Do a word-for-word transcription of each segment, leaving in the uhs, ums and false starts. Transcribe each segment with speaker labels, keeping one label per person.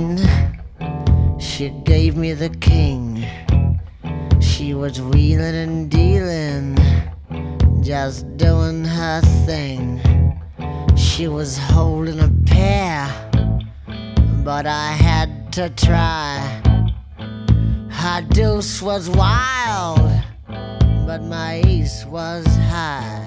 Speaker 1: queen. She gave me the king. She was wheeling and dealing, just doing her thing. She was holding a pair, but I had to try. Her deuce was wild, but my ace was high.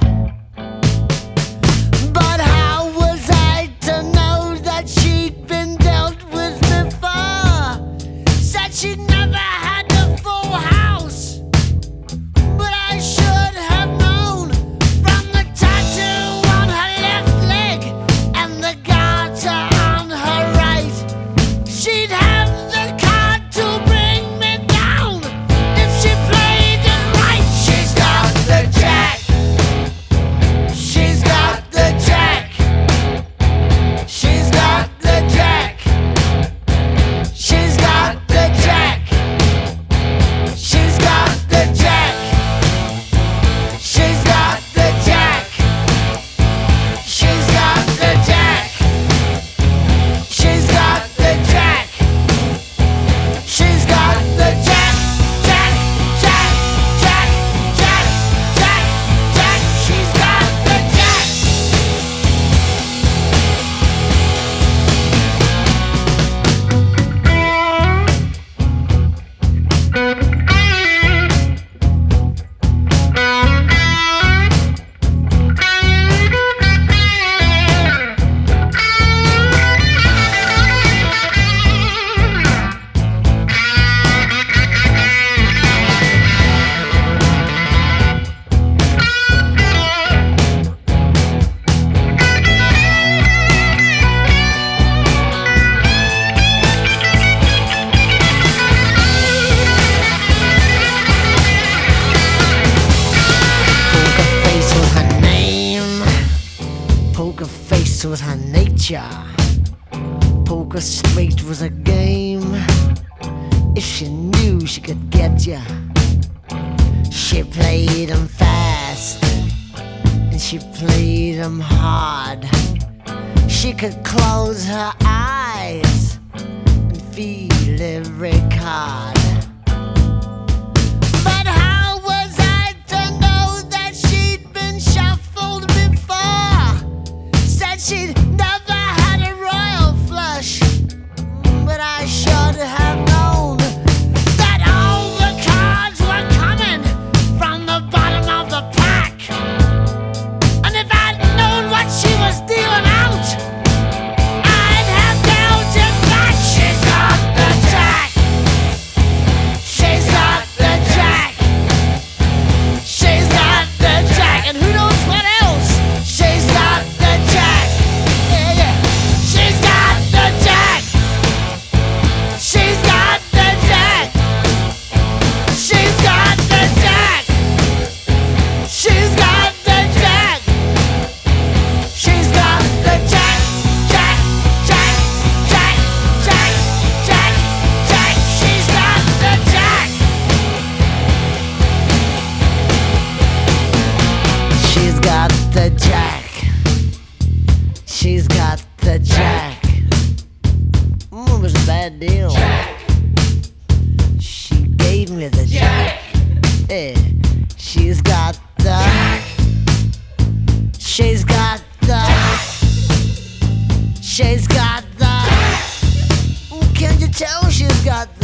Speaker 1: But how was I to know that she'd been dealt with before? Said she'd never had the full house, but I should have known from the tattoo on her left leg and the garter on her right. She'd have the card to bring me down if she played it right. She's got the jack. She's got the jack. She's got the jack. She's got the jack. She's got the jack. She's got the jack. She's got the jack. She's got the jack. She's got the jack. Jack, jack, jack, jack, jack, jack. She's got the jack. Poker face was her nature. Poker straight was a game. If she knew she could get ya, she played 'em fast and she played 'em hard. She could close her eyes and feel every card. But how was I to know that she'd been shuffled before? Said she'd never had a royal flush, but I should have known that all the cards were coming from the bottom of the pack. And if I'd known what she was dealing out, I'd have dealt it back. She's got the jack. She's got the jack. She's got the jack. And who knows what else? She's got the jack. Yeah, yeah. She's got the jack. She's got the jack. She's got the jack. She's got the jack. She's got the jack. Jack, jack, jack, jack, jack, jack. She's got the jack. She's got the jack. She's got the jack. Mm, it was a bad deal. She gave me the jack. Yeah. She's got the. She's got the. She's got the. Ooh, can't you tell she's got the?